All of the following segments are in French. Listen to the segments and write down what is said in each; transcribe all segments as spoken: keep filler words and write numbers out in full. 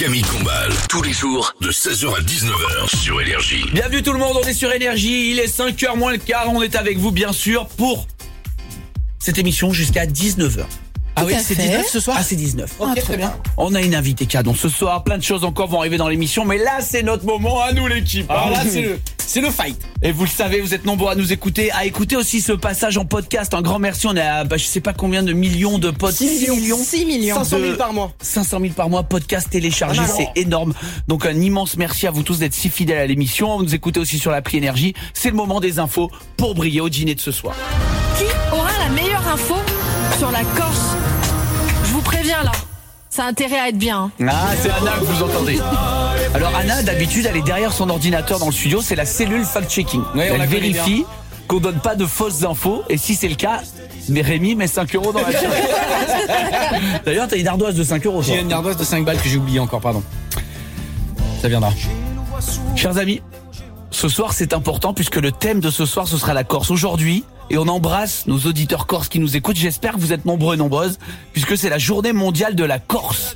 Camille Combal, tous les jours de seize heures à dix-neuf heures sur Énergie. Bienvenue tout le monde, on est sur Énergie, il est cinq heures moins le quart, on est avec vous bien sûr pour cette émission jusqu'à dix-neuf heures. Ah oui, c'est dix-neuf ce soir. Ah, c'est dix-neuf. Ok, Ah, très bien. On a une invitée cadeau ce soir, plein de choses encore vont arriver dans l'émission, mais là c'est notre moment à nous l'équipe. Alors là, c'est le, c'est le fight. Et vous le savez, vous êtes nombreux à nous écouter, à écouter aussi ce passage en podcast. Un grand merci, on est à bah, je sais pas combien de millions de podcasts. six millions. six millions. cinq cent mille de- par mois. cinq cent mille par mois, podcast téléchargé, Ah, c'est énorme. Donc un immense merci à vous tous d'être si fidèles à l'émission. Vous nous écoutez aussi sur l'appli Énergie. C'est le moment des infos pour briller au dîner de ce soir. Qui aura la meilleure info sur la Corse? Je vous préviens là, ça a intérêt à être bien. hein. Ah, c'est Anna que vous entendez. Alors Anna, d'habitude, elle est derrière son ordinateur dans le studio, c'est la cellule fact-checking. Ouais, on Elle la connaît vérifie qu'on donne pas de fausses infos, et si c'est le cas, mais Rémi met cinq euros dans la chaîne. D'ailleurs, t'as une ardoise de cinq euros. toi. J'ai une ardoise de cinq balles que j'ai oublié encore, pardon. Ça viendra. Chers amis, ce soir c'est important puisque le thème de ce soir ce sera la Corse aujourd'hui et on embrasse nos auditeurs corses qui nous écoutent. J'espère que vous êtes nombreux et nombreuses puisque c'est la journée mondiale de la Corse.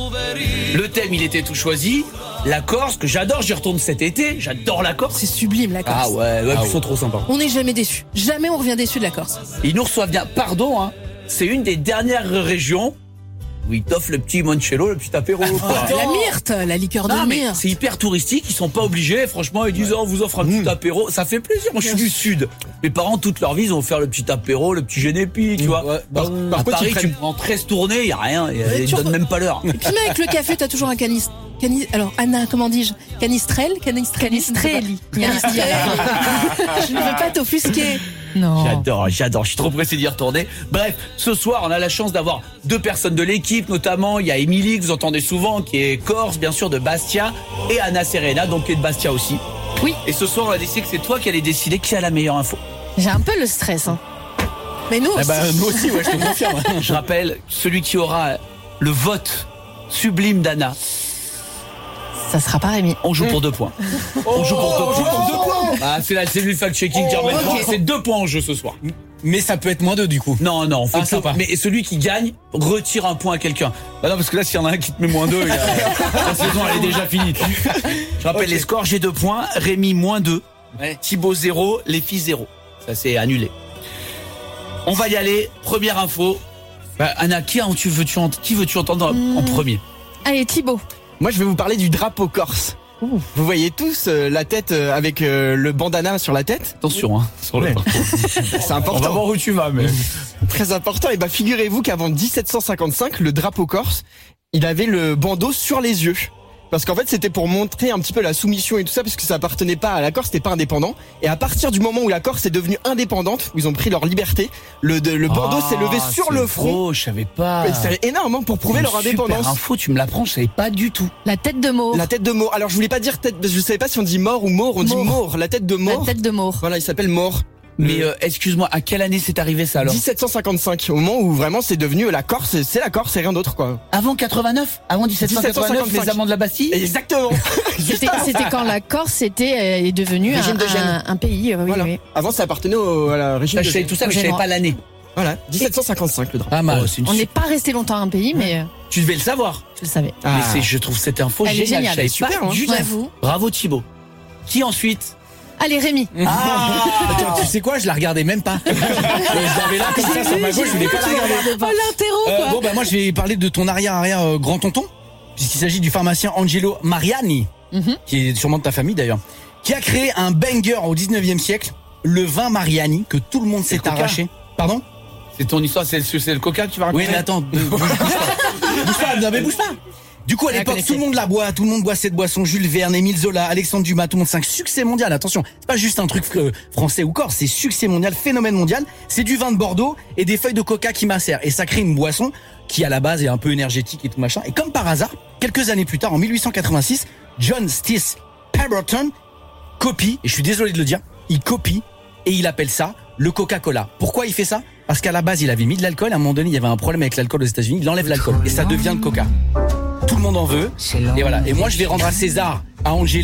Le thème il était tout choisi, la Corse que j'adore, j'y retourne cet été, j'adore la Corse. C'est sublime la Corse. Ah ouais, ouais, Ah ils sont ouais. trop sympas. On n'est jamais déçus. Jamais on revient déçu de la Corse. Ils nous reçoivent bien, pardon hein, c'est une des dernières régions où ils t'offrent le petit moncello, le petit apéro. quoi. La myrte, la liqueur de Non mais myrte. c'est hyper touristique, ils sont pas obligés, franchement ils disent oh, on vous offre un petit apéro, ça fait plaisir, moi je suis du sud. Mes parents toute leur vie ils ont offert le petit apéro, le petit génépi, tu vois. Ouais, par- par à contre, Paris ils tu prennent- prends treize tournées, y a rien, y a- Ouais, ils tu donnent re- même pas l'heure. Et puis même avec le café, t'as toujours un canis... canis... Alors Anna, comment dis-je? Canistrel? Canistrel? Canistrelli. Canistrelli. Je ne veux pas t'offusquer. Non. J'adore, j'adore, je suis trop pressé d'y retourner. Bref, ce soir, on a la chance d'avoir deux personnes de l'équipe, notamment il y a Émilie que vous entendez souvent, qui est corse, bien sûr, de Bastia, et Anna Serena, donc qui est de Bastia aussi. Oui. Et ce soir, on a décidé que c'est toi qui allais décider qui a la meilleure info. J'ai un peu le stress. Hein. Mais nous Eh aussi. ben, nous aussi, ouais, je te confirme. Je rappelle, celui qui aura le vote sublime d'Anna, Ça sera pas Rémi. on joue pour deux points. On joue pour deux points. Ah, c'est la cellule fact-checking qui remet le point. C'est deux points en jeu ce soir. Mais ça peut être moins deux du coup. Non, non, on fait Ah, que- sympa. mais celui qui gagne retire un point à quelqu'un. Bah non, parce que là, s'il y en a un qui te met moins deux, il y a- la saison elle est déjà finie. Je rappelle les scores, j'ai deux points, Rémi moins deux, Ouais. Thibaut zéro, les filles zéro. Ça c'est annulé. On va y aller, première info. Bah, Anna, qui, en- tu veux-tu ent- qui veux-tu entendre en- en premier? Allez Thibaut. Moi, je vais vous parler du drapeau corse. Vous voyez tous euh, la tête euh, avec euh, le bandana sur la tête. Attention, hein, sur le Ouais. parcours. C'est On va important, voir où tu vas, mais. très important. Et bah, figurez-vous qu'avant dix-sept cent cinquante-cinq, le drapeau corse, il avait le bandeau sur les yeux. Parce qu'en fait, c'était pour montrer un petit peu la soumission et tout ça, parce que ça appartenait pas à la Corse, c'était pas indépendant. Et à partir du moment où la Corse est devenue indépendante, où ils ont pris leur liberté, le, de- le bandeau s'est levé Ah, sur c'est le front. faux, je savais pas. Mais C'est énorme hein, pour prouver Une leur indépendance. Super info, tu me l'apprends, je savais pas du tout. La tête de Maure. La tête de Maure. Alors je voulais pas dire tête, je savais pas si on dit mort ou mort, on dit Maure. mort. La tête de La Maure. tête de Maure. Voilà, il s'appelle Maure. Mais Le- euh, excuse-moi, à quelle année c'est arrivé ça alors? dix-sept cent cinquante-cinq, au moment où vraiment c'est devenu la Corse, c'est la Corse et rien d'autre quoi. Avant quatre-vingt-neuf? Avant dix-sept cent quatre-vingt-neuf, dix-sept cent cinquante-cinq. les amants de la Bastille? Exactement. C'était c'était quand la Corse était euh, est devenue un, Régime de Gênes. un, un pays. euh, Oui, Voilà. oui. Avant ça appartenait au, à la régime Ça, de je savais Gênes. tout ça, mais je savais Génois. pas l'année. Voilà, dix-sept cent cinquante-cinq le drapeau. Pas mal. Oh, c'est une On su- n'est pas resté longtemps un pays, mais euh, Tu devais le savoir. je le savais. Ah. Mais c'est, je trouve cette info Elle est géniale. géniale. Je savais Super, pas hein. du tout. J'avoue. Bravo Thibaut. Qui ensuite? Allez Rémi. Ah Attends, tu sais quoi, je la regardais même pas. Euh, je l'avais là comme ça sur ma gauche, je voulais pas la regarder. Oh l'interro Euh, quoi. bon bah moi je vais parler de ton arrière-arrière euh, grand-tonton, puisqu'il s'agit du pharmacien Angelo Mariani, Mhm. qui est sûrement de ta famille d'ailleurs, qui a créé un banger au dix-neuvième siècle, le vin Mariani, que tout le monde s'est le Coca. arraché. Pardon? C'est ton histoire, c'est le, c'est le coca que tu vas raconter? Oui mais attends, bouge pas. Bouge pas, non mais bouge pas. Du coup, à La l'époque, connaissez. tout le monde la boit, tout le monde boit cette boisson. Jules Verne, Émile Zola, Alexandre Dumas, tout le monde. C'est un succès mondial. Attention, c'est pas juste un truc euh, français ou corse, c'est succès mondial, phénomène mondial. C'est du vin de Bordeaux et des feuilles de coca qui macèrent. Et ça crée une boisson qui, à la base, est un peu énergétique et tout machin. Et comme par hasard, quelques années plus tard, en mille huit cent quatre-vingt-six, John Stiss Pemberton copie, et je suis désolé de le dire, il copie et il appelle ça le Coca-Cola. Pourquoi il fait ça? Parce qu'à la base, il avait mis de l'alcool. À un moment donné, il y avait un problème avec l'alcool aux États-Unis. Il enlève l'alcool et ça devient le Coca. Tout le monde en veut. Et voilà. Et moi, je vais rendre à César, à Angelo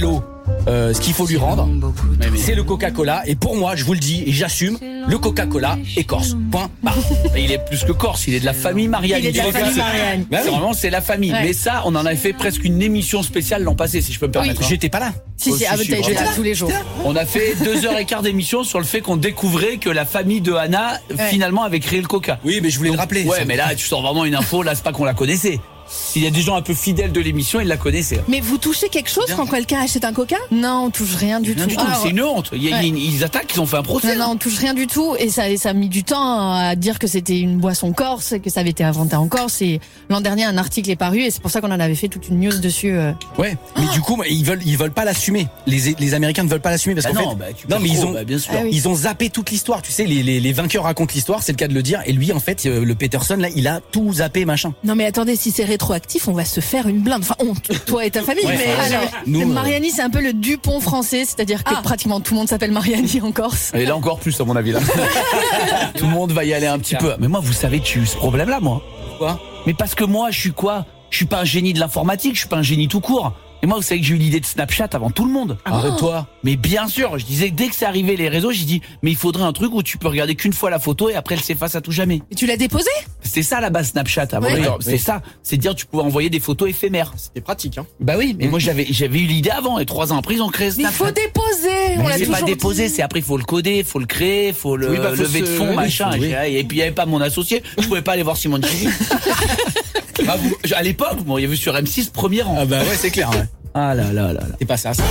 euh, ce qu'il faut lui rendre, c'est le Coca-Cola. Et pour moi, je vous le dis et j'assume, le Coca-Cola est corse. Point. Barre. Et il est plus que corse, il est de la famille Mariani. Il est de la C'est- famille c'est- Mariani. Bah oui. Vraiment, c'est la famille. Ouais. Mais ça, on en avait fait presque une émission spéciale l'an passé, si je peux me permettre. hein. J'étais pas là. Si, si, Oh, ah, si, si, t'as été bravo. là tous les jours. On a fait deux heures et quart d'émission sur le fait qu'on découvrait que la famille de Anna, Ouais. finalement, avait créé le Coca. Oui, mais je voulais le rappeler. Ouais, ça. mais là, tu sors vraiment une info, là, c'est pas qu'on la connaissait. S'il y a des gens un peu fidèles de l'émission, ils la connaissaient. Mais vous touchez quelque chose quand quelqu'un achète un coca? Non, on touche rien du Rien tout. du tout, Ah, c'est une honte. Il y a- Ouais. il y a- Ils attaquent, ils ont fait un procès. Non, non, on touche rien du tout. Et ça, et ça a mis du temps à dire que c'était une boisson corse, que ça avait été inventé en Corse. Et l'an dernier, un article est paru et c'est pour ça qu'on en avait fait toute une news dessus. euh. Ouais, mais du coup, ils veulent, ils veulent pas l'assumer. Les, les Américains ne veulent pas l'assumer parce Bah qu'en non, fait, bah, tu non, peux mais ils trop, ont, bah, bien sûr. Ah oui. ils ont zappé toute l'histoire. Tu sais, les, les, les vainqueurs racontent l'histoire, c'est le cas de le dire. Et lui, en fait, euh, le Peterson, là, il a tout zappé, machin. Non mais attendez, si c'est rétroactif, on va se faire une blinde. Enfin, on, toi et ta famille, Ouais, mais enfin, alors, Nous, Le euh, Mariani, c'est un peu le Dupont français, c'est-à-dire que Ah. pratiquement tout le monde s'appelle Mariani en Corse. Et là encore plus, à mon avis, là. Tout le monde va y aller un petit peu. Mais moi, vous savez que j'ai eu ce problème-là, moi. Quoi Mais parce que moi, je suis quoi? Je suis pas un génie de l'informatique, je suis pas un génie tout court. Et moi, vous savez que j'ai eu l'idée de Snapchat avant tout le monde. Arrête-toi. Mais bien sûr, je disais que dès que c'est arrivé les réseaux, j'ai dit, mais il faudrait un truc où tu peux regarder qu'une fois la photo et après elle s'efface à tout jamais. Et tu l'as déposé? C'était ça la base Snapchat avant. Ouais. Alors, c'est ça. C'est dire tu pouvais envoyer des photos éphémères. C'était pratique, hein. Bah oui, mais moi j'avais j'avais eu l'idée avant et trois ans après ils ont créé Mais il Snapchat. faut déposer. On Mais l'a c'est pas toujours déposé, dit. c'est après il faut le coder, faut le créer, faut le Oui, bah, faut lever de se- fonds, oui, machin. oui. Et puis il y avait pas mon associé, je pouvais pas aller voir Simone Chili. Ah, vous- à l'époque, vous m'auriez vu sur M six premier rang. Ah bah ouais, c'est clair. Ouais. Ah là là là là. C'est pas ça. ça.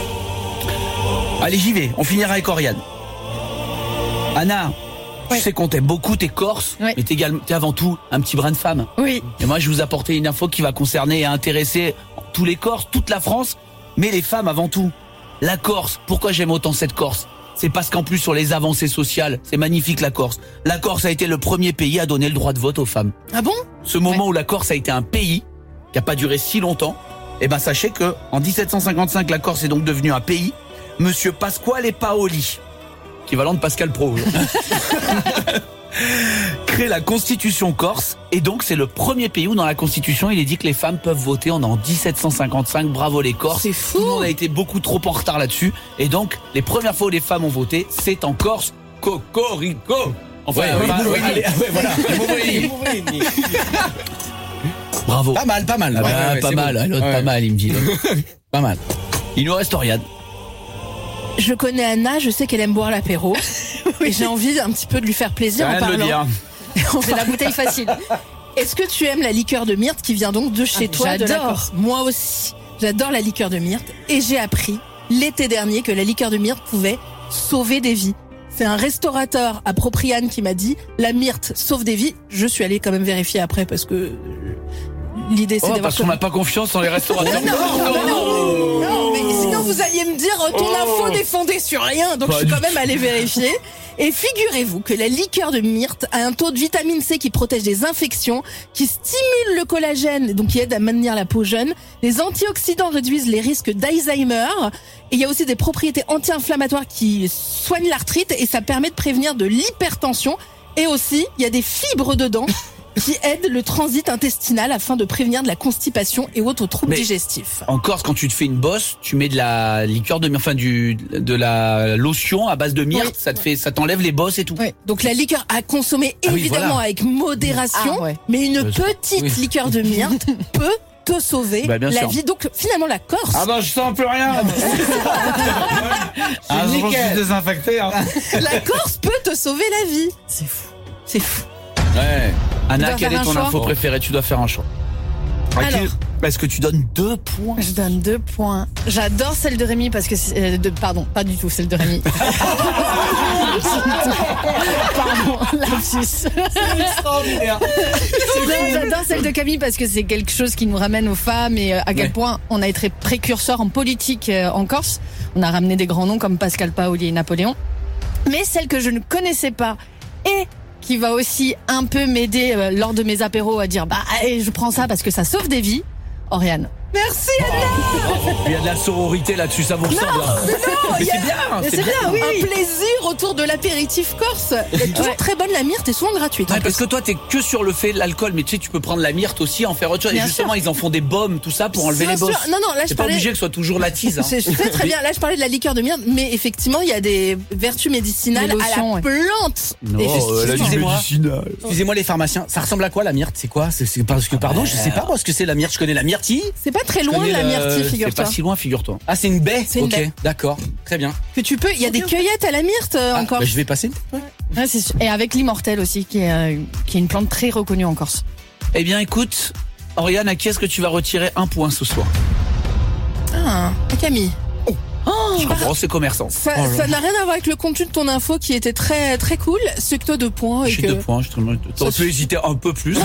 Allez, j'y vais. On finira avec Oriane. Anna, Ouais. tu sais qu'on t'aime beaucoup, t'es corse, Ouais. mais t'es, également- t'es avant tout un petit brin de femme. Oui. Et moi, je vais vous apporter une info qui va concerner et intéresser tous les Corses, toute la France, mais les femmes avant tout. La Corse, pourquoi j'aime autant cette Corse? C'est parce qu'en plus, sur les avancées sociales, c'est magnifique la Corse. La Corse a été le premier pays à donner le droit de vote aux femmes. Ah bon? Ce moment où la Corse a été un pays, qui a pas duré si longtemps, eh ben sachez que en dix-sept cent cinquante-cinq, la Corse est donc devenue un pays. Monsieur Pasquale Paoli, équivalent de Pascal Pro, crée la Constitution corse, et donc c'est le premier pays où dans la Constitution il est dit que les femmes peuvent voter. On est en dix-sept cent cinquante-cinq, bravo les Corses. C'est fou. Tout le monde a été beaucoup trop en retard là-dessus, et donc les premières fois où les femmes ont voté, c'est en Corse. Cocorico. Enfin, Ouais, oui, enfin, oui, ouais, allez, ouais, voilà. bravo. Pas mal, pas mal. Ah bah, Ouais, ouais, pas c'est mal, bon. l'autre Ouais. pas mal, il me dit. là. Pas mal. Il nous reste Oriane. Je connais Anna, je sais qu'elle aime boire l'apéro. Et j'ai envie un petit peu de lui faire plaisir en Rien de le parlant. dire. en C'est la parlant- bouteille facile. Est-ce que tu aimes la liqueur de myrte qui vient donc de chez Ah, toi de la j'adore. Corse? Moi aussi. J'adore la liqueur de myrte et j'ai appris l'été dernier que la liqueur de myrte pouvait sauver des vies. C'est un restaurateur à Propriane qui m'a dit la myrte sauve des vies. Je suis allée quand même vérifier après parce que euh, l'idée c'est Oh, d'avoir parce qu'on n'a pas confiance en les restaurateurs. non, mais sinon vous alliez me dire euh, ton Oh. info n'est fondée sur rien, donc Pas je suis du quand même allée vérifier. Et figurez-vous que la liqueur de myrte a un taux de vitamine C qui protège des infections, qui stimule le collagène, donc qui aide à maintenir la peau jeune. Les antioxydants réduisent les risques d'Alzheimer. Et il y a aussi des propriétés anti-inflammatoires qui soignent l'arthrite et ça permet de prévenir de l'hypertension. Et aussi, il y a des fibres dedans qui aident le transit intestinal afin de prévenir de la constipation et autres troubles Mais- digestifs. En Corse, quand tu te fais une bosse, tu mets de la liqueur de myrte, enfin du de la lotion à base de myrte, Oui. ça te fait, ça t'enlève les bosses et tout. Ouais. Donc la liqueur à consommer Ah oui, évidemment voilà. avec modération, Ah ouais. mais une Euh, petite oui. liqueur de myrte peut te sauver Bah, bien la sûr. vie. Donc finalement la Corse, Ah bah je sens plus rien. Ah, je suis désinfecté. Hein. la Corse peut te sauver la vie. C'est fou, c'est fou. Ouais. Anna, dois quel faire est un ton choix info préférée? Tu dois faire un choix. Alors. Est-ce que tu donnes deux points? Je donne deux points. J'adore celle de Rémi parce que c'est, euh, de, pardon, pas du tout celle de Rémi. Pardon, lapsus. Non, j'adore celle de Camille parce que c'est quelque chose qui nous ramène aux femmes et euh, à quel Ouais. point on a été précurseurs en politique euh, en Corse. On a ramené des grands noms comme Pascal Paoli et Napoléon. Mais celle que je ne connaissais pas et qui va aussi un peu m'aider euh, lors de mes apéros à dire bah allez, je prends ça parce que ça sauve des vies. Oriane. Merci Anna. Il y a de la sororité là-dessus, ça vous ressemble. hein. Non, Mais il y a- c'est bien, Mais c'est c'est bien. bien, oui. Un plaisir autour de l'apéritif corse. Elle est toujours Ouais. très bonne la myrte et souvent gratuite. en Ouais, parce plus. que toi, t'es que sur le fait de l'alcool, mais tu sais, tu peux prendre la myrte aussi, en faire autre chose. Bien et justement, sûr. ils en font des baumes, tout ça, pour enlever Bien les bosses. sûr. Non, non, là je C'est pas parlais. obligé que ce soit toujours la tise. hein. C'est je sais très bien. Là, je parlais de la liqueur de myrte, mais effectivement, il y a des vertus médicinales Des lotions, à la ouais. plante. Non, Effectivement. euh, elle a dit Excusez-moi. médicinal. Excusez-moi les pharmaciens, ça ressemble à quoi la myrte? C'est quoi? C'est c'est parce que pardon, je sais pas moi ce que c'est la myrte. Je connais la myrtille. C'est pas très loin de connais la le- myrtille, c'est C'est figure-toi. pas si loin, figure-toi. Ah, c'est une baie. C'est une Ok, baie. d'accord, très bien. Que tu peux. Il y a des cueillettes à la myrte euh, Ah, encore. bah, je vais passer. Ouais, c'est sûr. Et avec l'immortel aussi, qui est, euh, qui est une plante très reconnue en Corse. Eh bien, écoute, Oriane, à qui est-ce que tu vas retirer un point ce soir? Ah, à Camille. Je comprends, c'est commerçant. Ça ça n'a rien à voir avec le contenu de ton info qui était très très cool. C'est que toi deux points et J'ai que. deux points, je te demande. T'aurais pu hésiter un peu plus.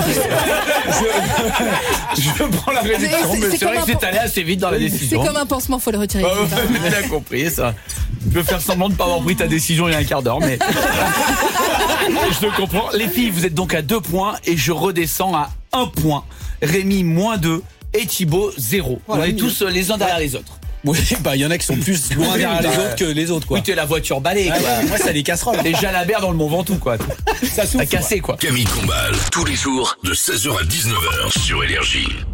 je, je prends la réduction, C'est- mais c'est c'est vrai comme que un c'est allé assez vite dans la C'est décision. comme un pansement, faut le retirer. Ah ouais, j'ai bien compris ça. Je peux faire semblant de ne pas avoir pris ta décision il y a un quart d'heure, mais je le comprends. Les filles, vous êtes donc à deux points et je redescends à un point. Rémi moins deux et Thibaut zéro. Voilà, On est mieux. tous euh, les uns derrière les autres. Oui, bah il y en a qui sont plus loin derrière les bah, autres que les autres quoi. Oui, t'es la voiture balai, Ah quoi. ouais, moi c'est des casseroles. T'es Jalabert dans le Mont Ventoux, quoi. Ça souffle. T'as cassé, quoi. Camille Combal, tous les jours de seize heures à dix-neuf heures sur Énergie.